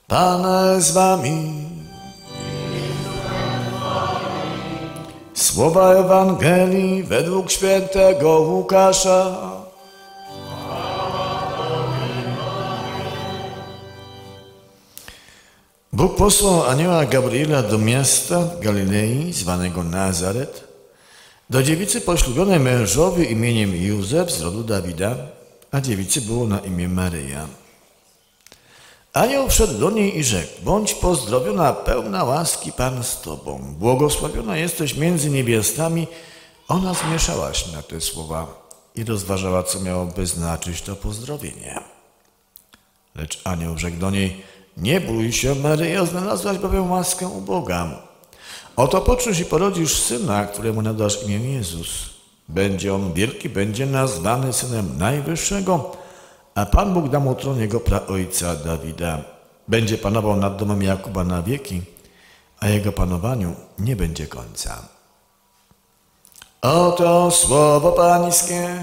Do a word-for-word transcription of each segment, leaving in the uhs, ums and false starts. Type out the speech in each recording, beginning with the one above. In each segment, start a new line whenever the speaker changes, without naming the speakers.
Pan z wami. Słowa Ewangelii według świętego Łukasza. Bóg posłał anioła Gabriela do miasta w Galilei, zwanego Nazaret, do dziewicy poślubionej mężowi imieniem Józef z rodu Dawida, a dziewicy było na imię Maryja. Anioł wszedł do niej i rzekł: bądź pozdrowiona, pełna łaski, Pan z tobą. Błogosławiona jesteś między niewiastami. Ona zmieszała się na te słowa i rozważała, co miałoby znaczyć to pozdrowienie. Lecz anioł rzekł do niej: nie bój się, Maryjo, znalazłaś bowiem łaskę u Boga. Oto poczniesz i porodzisz syna, któremu nadasz imię Jezus. Będzie on wielki, będzie nazwany Synem Najwyższego, a Pan Bóg da mu tron jego praojca Dawida. Będzie panował nad domem Jakuba na wieki, a jego panowaniu nie będzie końca. Oto słowo Pańskie.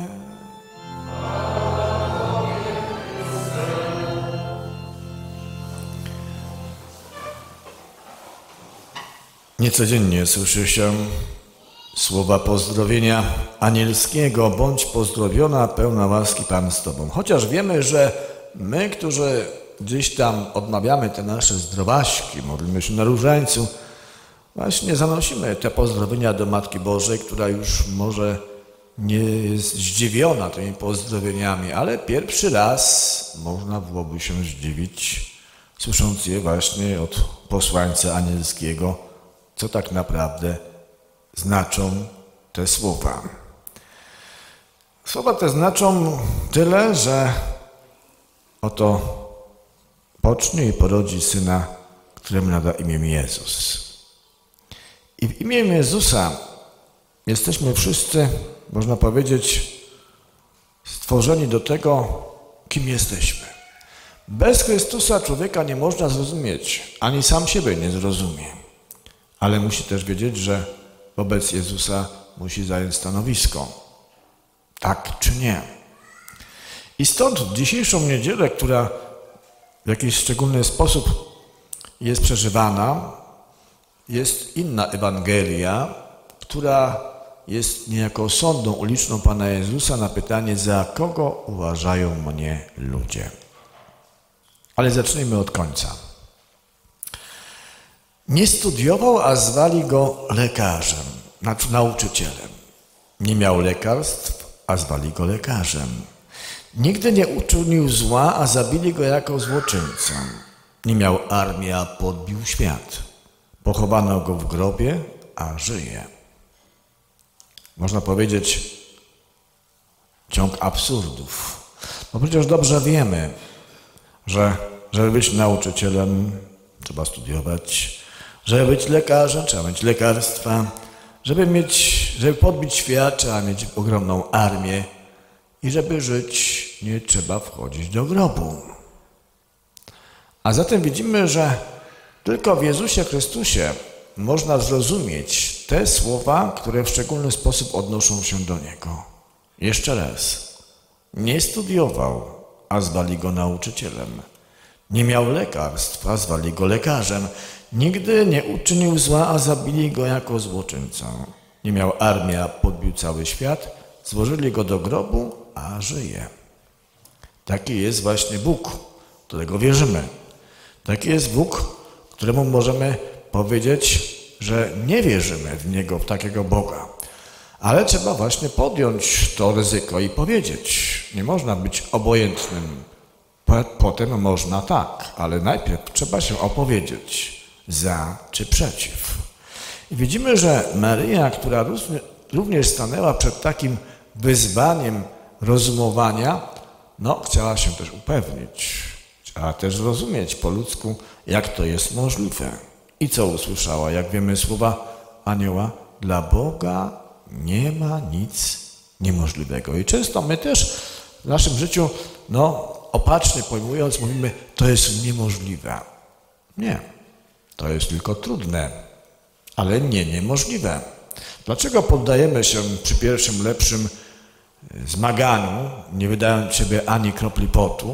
Niecodziennie słyszy się słowa pozdrowienia anielskiego: bądź pozdrowiona, pełna łaski, Pan z tobą. Chociaż wiemy, że my, którzy gdzieś tam odmawiamy te nasze zdrowaśki, modlimy się na różańcu, właśnie zanosimy te pozdrowienia do Matki Bożej, która już może nie jest zdziwiona tymi pozdrowieniami, ale pierwszy raz można byłoby się zdziwić, słysząc je właśnie od posłańca anielskiego, co tak naprawdę znaczą te słowa. Słowa te znaczą tyle, że oto pocznie i porodzi syna, któremu nada imię Jezus. I w imię Jezusa jesteśmy wszyscy, można powiedzieć, stworzeni do tego, kim jesteśmy. Bez Chrystusa człowieka nie można zrozumieć, ani sam siebie nie zrozumie. Ale musi też wiedzieć, że wobec Jezusa musi zająć stanowisko. Tak czy nie? I stąd w dzisiejszą niedzielę, która w jakiś szczególny sposób jest przeżywana, jest inna Ewangelia, która jest niejako sondą uliczną Pana Jezusa na pytanie: za kogo uważają mnie ludzie? Ale zacznijmy od końca. Nie studiował, a zwali go lekarzem, znaczy nauczycielem. Nie miał lekarstw, a zwali go lekarzem. Nigdy nie uczynił zła, a zabili go jako złoczyńcę. Nie miał armii, a podbił świat. Pochowano go w grobie, a żyje. Można powiedzieć, ciąg absurdów. Bo przecież dobrze wiemy, że żeby być nauczycielem, trzeba studiować. Żeby być lekarzem, trzeba mieć lekarstwa. Żeby mieć, żeby podbić świat, trzeba mieć ogromną armię. I żeby żyć, nie trzeba wchodzić do grobu. A zatem widzimy, że tylko w Jezusie Chrystusie można zrozumieć te słowa, które w szczególny sposób odnoszą się do Niego. Jeszcze raz. Nie studiował, a zwali go nauczycielem. Nie miał lekarstw, a zwali go lekarzem. Nigdy nie uczynił zła, a zabili go jako złoczyńcę. Nie miał armii, a podbił cały świat. Złożyli go do grobu, a żyje. Taki jest właśnie Bóg, którego wierzymy. Taki jest Bóg, któremu możemy powiedzieć, że nie wierzymy w Niego, w takiego Boga. Ale trzeba właśnie podjąć to ryzyko i powiedzieć. Nie można być obojętnym. Potem można tak, ale najpierw trzeba się opowiedzieć za czy przeciw. I widzimy, że Maryja, która również stanęła przed takim wyzwaniem rozumowania, no chciała się też upewnić. Chciała też zrozumieć po ludzku, jak to jest możliwe. I co usłyszała? Jak wiemy słowa anioła: dla Boga nie ma nic niemożliwego. I często my też w naszym życiu, no opacznie pojmując, mówimy: to jest niemożliwe. Nie, to jest tylko trudne, ale nie niemożliwe. Dlaczego poddajemy się przy pierwszym lepszym zmaganiu, nie wydając siebie ani kropli potu,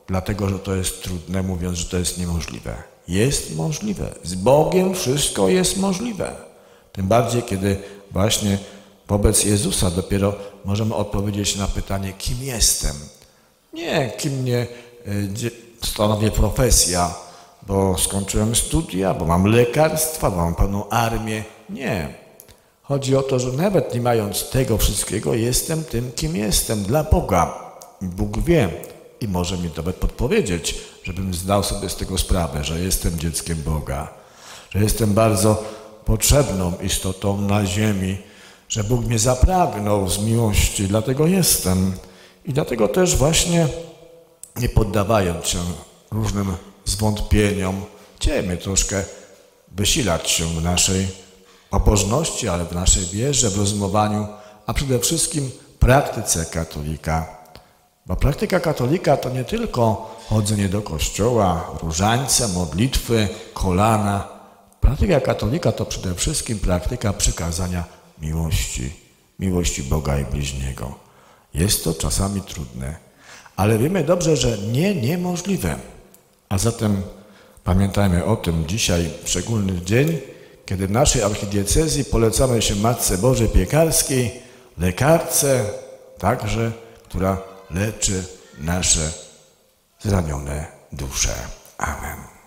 dlatego, że to jest trudne, mówiąc, że to jest niemożliwe. Jest możliwe. Z Bogiem wszystko jest możliwe. Tym bardziej, kiedy właśnie wobec Jezusa dopiero możemy odpowiedzieć na pytanie, kim jestem. Nie, kim mnie stanowi profesja, bo skończyłem studia, bo mam lekarstwa, bo mam pełną armię. Nie. Chodzi o to, że nawet nie mając tego wszystkiego, jestem tym, kim jestem dla Boga. I Bóg wie i może mi nawet podpowiedzieć, żebym zdał sobie z tego sprawę, że jestem dzieckiem Boga, że jestem bardzo potrzebną istotą na ziemi, że Bóg mnie zapragnął z miłości, dlatego jestem. I dlatego też właśnie nie poddawając się różnym zwątpieniom, chcemy troszkę wysilać się w naszej pobożności, ale w naszej wierze, w rozumowaniu, a przede wszystkim praktyce katolika. Bo praktyka katolika to nie tylko chodzenie do kościoła, różańce, modlitwy, kolana. Praktyka katolika to przede wszystkim praktyka przykazania miłości, miłości Boga i bliźniego. Jest to czasami trudne, ale wiemy dobrze, że nie niemożliwe. A zatem pamiętajmy o tym dzisiaj, szczególny dzień, kiedy w naszej archidiecezji polecamy się Matce Bożej Piekarskiej, lekarce także, która leczy nasze zranione dusze. Amen.